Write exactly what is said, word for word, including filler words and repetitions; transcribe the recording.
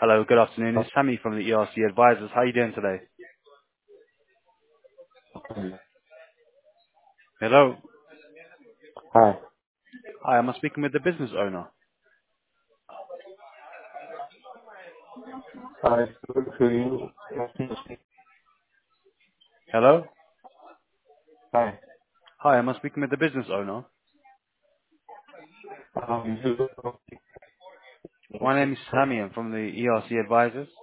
Hello, good afternoon. Hi. It's Sammy from the E R C Advisors. How are you doing today? Hello. Hi. Hi, am I speaking with the business owner? I spoke to you yesterday. Hello. Hi. Hi, am I speaking with the business owner? Um, you My name is Sammy. I'm from the E R C Advisors.